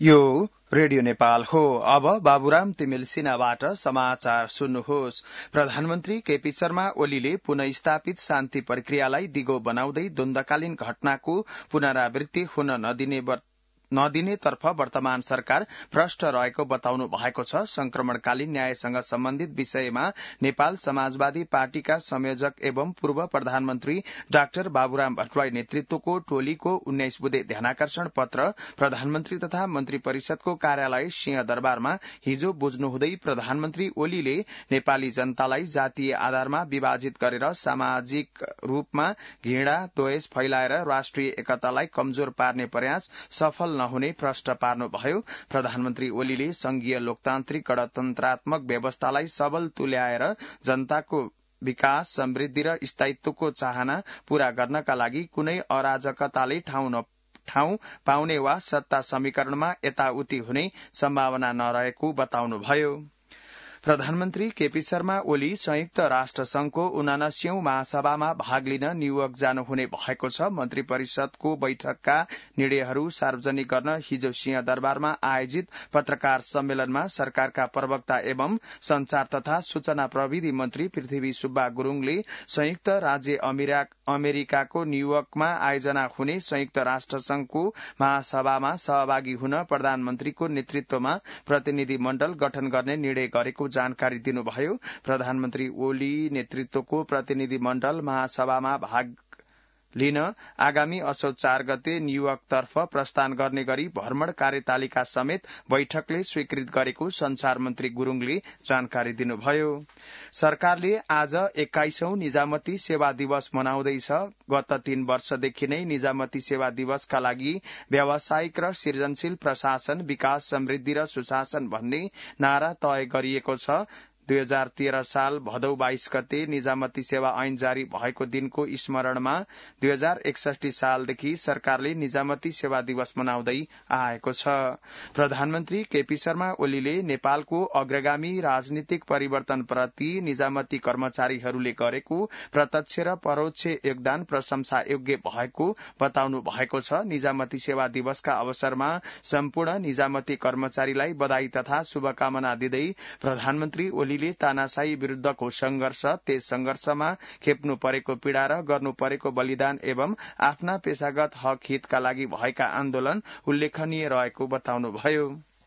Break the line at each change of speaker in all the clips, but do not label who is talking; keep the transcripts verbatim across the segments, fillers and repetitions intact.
यो रेडियो नेपाल हो। अब बाबुराम तिमिल सिन्हाबाट समाचार सुन्नुहोस्। प्रधानमन्त्री केपी शर्मा ओलीले पुनः स्थापित शान्ति प्रक्रियालाई दिगो बनाउँदै द्वन्द्वकालीन घटनाको पुनरावृत्ति हुन नदिने नदिनेतर्फ वर्तमान सरकार भ्रष्ट रहेको बताउनु भएको छ। संक्रमणकालीन न्यायसँग सम्बन्धित विषयमा नेपाल समाजवादी पार्टीका संयोजक एवं पूर्व प्रधानमन्त्री डाक्टर बाबुराम भट्टराई नेतृत्वको टोलीको उन्नाइस बुधे ध्यानाकर्षण पत्र प्रधानमन्त्री तथा मन्त्री परिषदको कार्यालय सिंहदरबारमा हिजो बुझ्नुहुँदै प्रधानमन्त्री ओलीले नेपाली जनतालाई जातीय आधारमा विभाजित गरेर सामाजिक रूपमा घृणा द्वेष फैलाएर राष्ट्रिय एकतालाई कमजोर पार्ने प्रयास सफल नहुने प्रश्न पार्नुभयो। प्रधानमन्त्री ओलीले संघीय लोकतान्त्रिक गणतन्त्रात्मक व्यवस्थालाई सबल तुल्याएर जनताको विकास समृद्धि र स्थायित्वको चाहना पूरा गर्नका लागि कुनै अराजकताले ठाउँ न ठाउँ पाउने वा सत्ता समीकरणमा यताउति हुने सम्भावना नरहेको बताउनुभयो। प्रधानमन्त्री केपी शर्मा ओली संयुक्त राष्ट्र संघको उनासीऔं महासभामा भाग लिन न्यूयोर्क जानुहुने भएको छ। मन्त्री परिषदको बैठकका निर्णयहरू सार्वजनिक गर्न हिजो सिंहदरबारमा आयोजित पत्रकार सम्मेलनमा सरकारका प्रवक्ता एवं संचार तथा सूचना प्रविधि मन्त्री पृथ्वी सुब्बा गुरूङले संयुक्त राज्य अमेरिकाको न्यूयोर्कमा आयोजना हुने संयुक्त राष्ट्र संघको महासभामा सहभागी हुन प्रधानमन्त्रीको नेतृत्वमा प्रतिनिधि मण्डल गठन गर्ने निर्णय गरेको जानकारी दिनुभयो। प्रधानमन्त्री ओली नेतृत्वको प्रतिनिधि मण्डल महासभामा भाग लिन आगामी असोज चार गते न्यूयोर्कतर्फ प्रस्थान गर्ने गरी भ्रमण कार्यतालिका समेत बैठकले स्वीकृत गरेको संचार मन्त्री गुरूङले जानकारी दिनुभयो। सरकारले आज एक्काइसौं निजामती सेवा दिवस मनाउँदैछ। गत तीन वर्षदेखि नै निजामती सेवा दिवसका लागि व्यावसायिक र सृजनशील प्रशासन विकास समृद्धि र सुशासन भन्ने नारा तय गरिएको छ। दुई हजार तेह्र साल भदौ बाइस गते निजामती सेवा ऐन जारी भएको दिनको स्मरणमा दुई हजार एकसठी सालदेखि सरकारले निजामती सेवा दिवस मनाउँदै आएको छ। प्रधानमन्त्री केपी शर्मा ओलीले नेपालको अग्रगामी राजनीतिक परिवर्तनप्रति निजामती कर्मचारीहरूले गरेको प्रत्यक्ष र परोक्ष योगदान प्रशंसा योग्य भएको बताउनु भएको छ। निजामती सेवा दिवसका अवसरमा सम्पूर्ण निजामती कर्मचारीलाई बधाई तथा शुभकामना दिँदै प्रधानमन्त्री ओली ले तानाशाही विरूद्धको संघर्ष, त्यस संघर्षमा खेप्नु परेको पीड़ा र गर्नु परेको बलिदान एवं आफ्ना पेशागत हक हितका लागि भएका आन्दोलन उल्लेखनीय रहेको बताउनुभयो।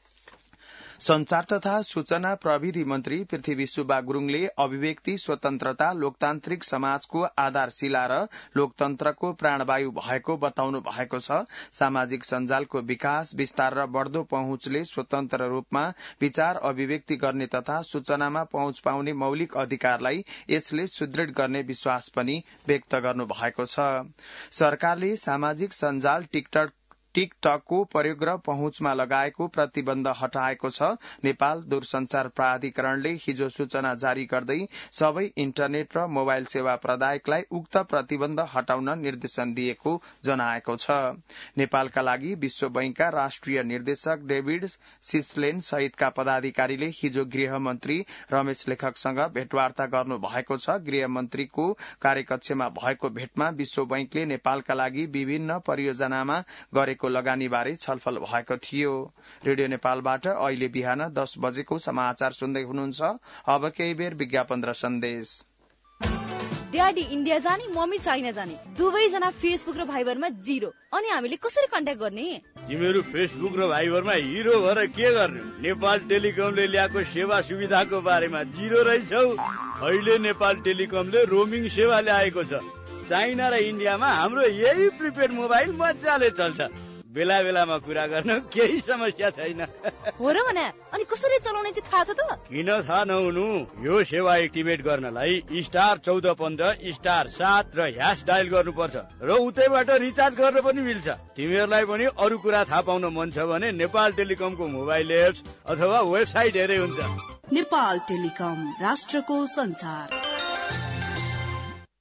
संचार तथा सूचना प्रविधि मन्त्री पृथ्वी सुब्बा गुरूङले अभिव्यक्ति स्वतन्त्रता लोकतान्त्रिक समाजको आधारशिला र लोकतन्त्रको प्राणवायु भएको बताउनु भएको छ। सामाजिक सञ्जालको विकास विस्तार र बढ़दो पहुँचले स्वतन्त्र रूपमा विचार अभिव्यक्ति गर्ने तथा सूचनामा पहुँच पाउने मौलिक अधिकारलाई यसले सुदृढ गर्ने विश्वास पनि व्यक्त गर्नु भएको छ। सरकारले सामाजिक सञ्जाल टिकटक टिकटकको प्रयोग र पहुँचमा लगाएको प्रतिबन्ध हटाएको छ। नेपाल दूरसञ्चार प्राधिकरणले हिजो सूचना जारी गर्दै सबै इन्टरनेट र मोबाइल सेवा प्रदायकलाई उक्त प्रतिबन्ध हटाउन निर्देशन दिएको जनाएको छ। नेपालका लागि विश्व बैंकका राष्ट्रिय निर्देशक डेभिड सिस्लेन सहितका पदाधिकारीले हिजो गृहमन्त्री रमेश लेखकसँग भेटवार्ता गर्नु भएको छ। गृहमन्त्रीको कार्यकक्षमा भएको भेटमा विश्व बैंकले नेपालका लागि विभिन्न परियोजनामा गरेको लगानी बारे छलफल भएको थियो। रेडियो नेपालबाट अहिले बिहान दस बजेको समाचार सुन्दै हुनुहुन्छ। अब केही बेर विज्ञापन र सन्देश।
ड्याडी इन्डिया जाने, मम्मी चाइना जाने, दुवैजना फेसबुक र भाइबरमा जिरो। अनि हामीले कसरी कन्ट्याक्ट गर्ने?
तिमीहरू फेसबुक र भाइबरमा हिरो भएर के गर्ने? नेपाल टेलिकमले ल्याएको सेवा सुविधाको बारेमा जिरो रहेछौ। अहिले नेपाल टेलिकमले रोमिङ सेवा ल्याएको छ। चाइना र इन्डियामा हाम्रो यही प्रिपेड मोबाइल मजाले चल्छ। बेला बेलामा कुरा गर्न केही समस्या छैन।
हो र भने अनि कसरी चलाउने चाहिँ थाहा छ त?
किन थाहा नहुनु? यो सेवा एक्टिभेट गर्नलाई स्टार चौध पन्ध्र स्टार सात र ह्यास डायल गर्नुपर्छ र उतैबाट रिचार्ज गर्न पनि मिल्छ। तिमीहरूलाई पनि अरू कुरा थाहा पाउन मन छ भने नेपाल टेलिकमको मोबाइल एप्स अथवा वेबसाइट हेरे हुन्छ।
नेपाल टेलिकम, राष्ट्रको संचार।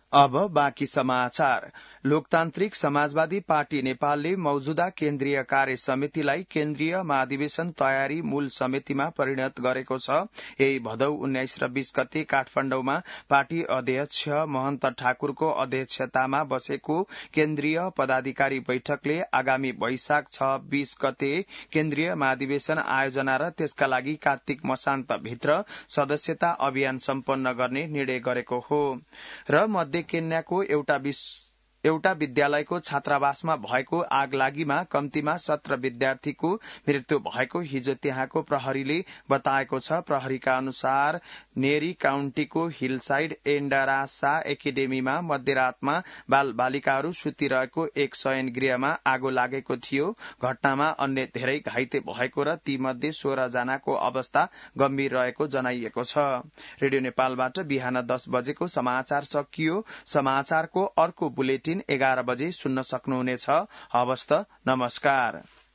अब बाँकी समाचार। लोकतान्त्रिक समाजवादी पार्टी नेपालले मौजूदा केन्द्रीय कार्य समितिलाई केन्द्रीय महाधिवेशन तयारी मूल समितिमा परिणत गरेको छ। यही भदौ उन्नाइस र बीस गते काठमाडौँमा पार्टी अध्यक्ष महन्त ठाकुरको अध्यक्षतामा बसेको केन्द्रीय पदाधिकारी बैठकले आगामी वैशाख छ बीस गते केन्द्रीय महाधिवेशन आयोजना र त्यसका लागि कार्तिक मसान्तभित्र सदस्यता अभियान सम्पन्न गर्ने निर्णय गरेको हो। र मध्य केन्याको एउटा एउटा विद्यालयको छात्रावासमा भएको आगलागीमा कम्तीमा सत्र विद्यार्थीको मृत्यु भएको हिजो त्यहाँको प्रहरीले बताएको छ। प्रहरीका अनुसार नेरी काउन्टीको हिलसाइड एन्डारासा एकाडेमीमा मध्यरातमा बाल बालिकाहरू सुतिरहेको एक शयन गृहमा आगो लागेको थियो। घटनामा अन्य धेरै घाइते भएको र तीमध्ये सोह्र जनाको अवस्था गम्भीर रहेको जनाइएको छ। रेडियो नेपालबाट बिहान दस बजेको समाचार सकियो। समाचारको अर्को बुलेटिन एघार बजे सुन्न सक्नुहुनेछ। हवस् त, नमस्कार।